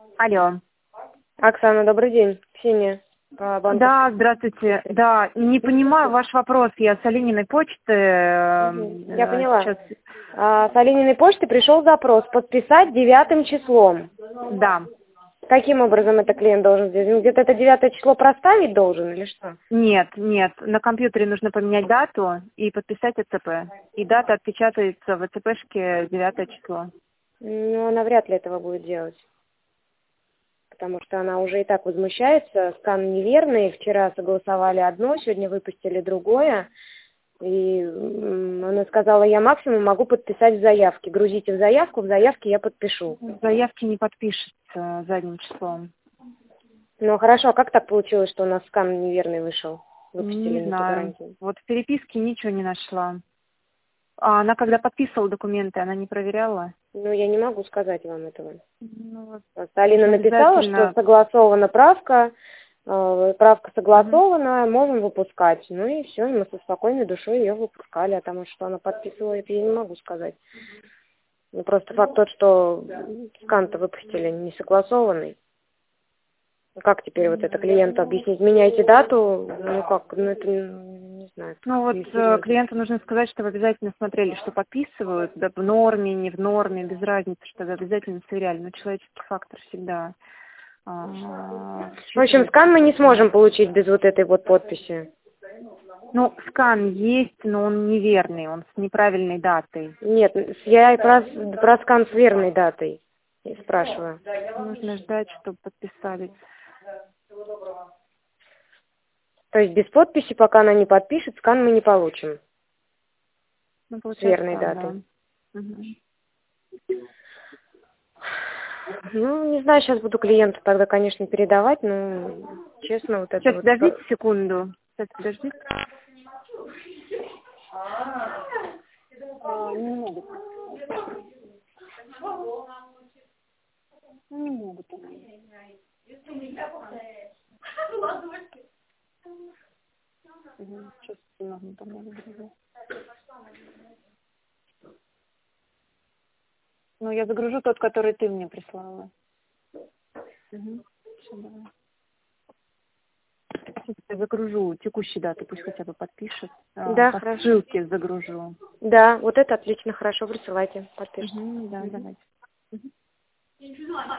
Алло. Оксана, добрый день. Ксения. Да, здравствуйте. Да, не понимаю ваш вопрос. Я с Алининой почты. Я поняла. Сейчас. С Алининой почты пришел запрос подписать 9 числом. Да. Каким образом это клиент должен сделать? Где-то это 9 число проставить должен или что? Нет. На компьютере нужно поменять дату и подписать ЭЦП. И дата отпечатается в ЭЦПшке 9 число. Ну, она вряд ли этого будет делать. Потому что она уже и так возмущается. Скан неверный. Вчера согласовали одно, сегодня выпустили другое. И она сказала, я максимум могу подписать в заявке. Грузите в заявке я подпишу. В заявке не подпишется задним числом. Ну хорошо, а как так получилось, что у нас скан неверный вышел? Выпустили Не знаю. гарантию. Вот в переписке ничего не нашла. А она когда подписывала документы, она не проверяла? Ну, я не могу сказать вам этого. Ну, вот. Просто Алина написала, что согласована правка, правка согласована, можем выпускать. Ну и все, мы со спокойной душой ее выпускали. А там, что она подписывала, это я не могу сказать. Ну, просто факт тот, что скан-то выпустили не согласованный. Как теперь вот это клиенту объяснить? Меняйте дату, ну как, ну это, не знаю. Ну вот клиенту нужно сказать, что вы обязательно смотрели, что подписывают, да, в норме, не в норме, без разницы, что вы обязательно сверяли. Но человеческий фактор всегда. В общем, скан мы не сможем получить без вот этой вот подписи. Ну, скан есть, но он неверный, он с неправильной датой. Нет, я и про скан с верной датой спрашиваю. Нужно ждать, чтобы подписались. То есть без подписи, пока она не подпишет, скан мы не получим. Ну, с верной датой. Да. Угу. Ну, не знаю, сейчас буду клиенту тогда, конечно, передавать, но честно, вот это Сейчас, вот... подождите секунду. Сейчас, подождите. Не могут. Не могут. Сейчас немного помогу. Ну, я загружу тот, который ты мне прислала. Угу. Все, давай. Сейчас я загружу текущие даты, пусть хотя бы подпишет. Да, по хорошо. ссылке загружу. Да, вот это отлично, хорошо, присылайте, подпишите. Да, давайте.